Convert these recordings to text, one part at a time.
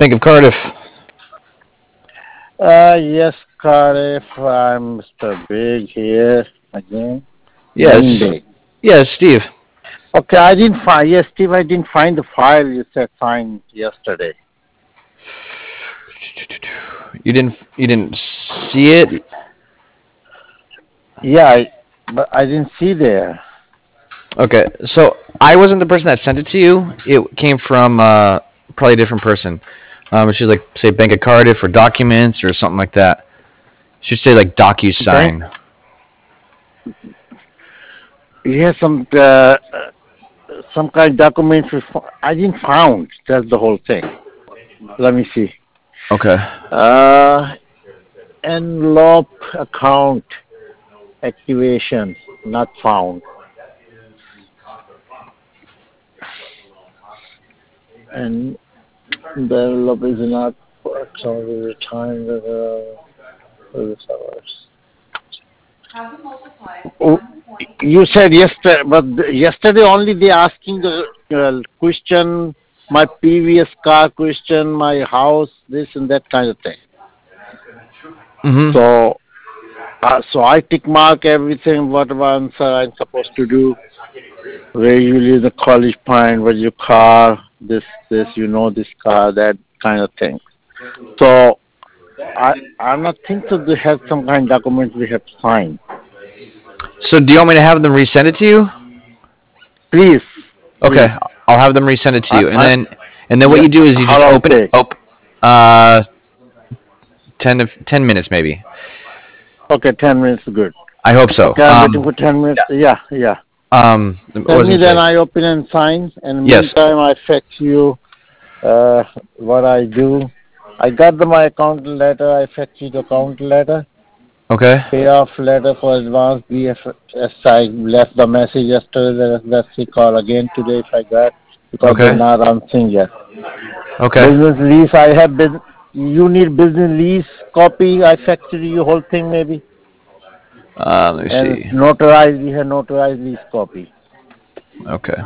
Bank of Cardiff. Yes, Cardiff, I'm Mr. Big here again. Name Yes. Big. Yes, Steve. Okay, I didn't find, yes, Steve, I didn't find the file you said signed yesterday. You didn't see it? Yeah, but I didn't see there. Okay. So I wasn't the person that sent it to you. It came from probably a different person. It should like say Bank of Cardiff or documents or something like that. It should say like Bank, DocuSign. yeah, some kind of document. I didn't found. That's the whole thing. Let me see. Okay. Uh, Envelope account activation not found. And the envelope is not account returned. Oh, you said yesterday, but yesterday only they asking the question, my previous car question, my house, this and that kind of thing. Mm-hmm. So I tick mark everything, whatever answer I'm supposed to do. Where usually the college point, where your car, this, this car, that kind of thing. So I'm not think so. They have some kind of document we have to sign. So do you want me to have them resend it to you? Please, Okay, please. I'll have them resend it to I, you, I, and then what yeah. you do is you How just long open it. take? Uh, 10 minutes maybe. Okay, 10 minutes, good. I hope so. Okay, I'm waiting for 10 minutes. Yeah, yeah. What Tell was I me, gonna then say? I open and sign. In the Yes. meantime, I fax you what I do. I got my account letter. I fax you the account letter. Okay. Payoff letter for advance BFS. I left the message yesterday. Let's see, call again today if I got, because they're Okay. not answering yet. Okay. Business lease, I have been. You need business lease copy. I fax you whole thing maybe. Let me And see. notarized, we have notarized lease copy. Okay.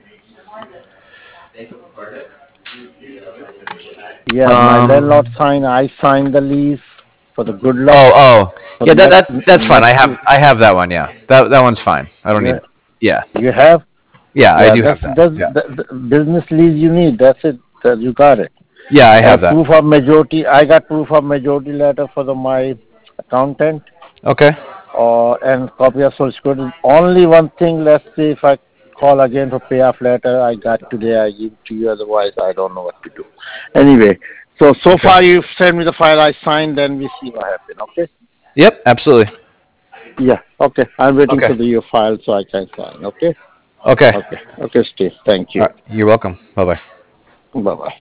Yeah, my landlord Um. signed. I signed the lease for the good luck Oh. Oh. for Yeah. the That's fine. I next. have I have that one. Yeah. That one's fine. I don't Yeah, need. Yeah. you have. Yeah. I Yeah, do that's have that. Yeah. the business lease you need. That's it. That you got it. Yeah. I have And that. proof of majority. I got proof of majority letter for my accountant Okay. or and copy of social security. Only one thing. Let's see if I call again for payoff letter. I got today. I give to you. Otherwise, I don't know what to do. Anyway, so Okay. far you've sent me the file. I signed. Then we see what happens. Okay. Yep. Absolutely. Yeah. Okay. I'm waiting Okay. for your file so I can sign. Okay. Okay. Okay. Okay, Steve. Thank All you. right. You're welcome. Bye bye. Bye bye.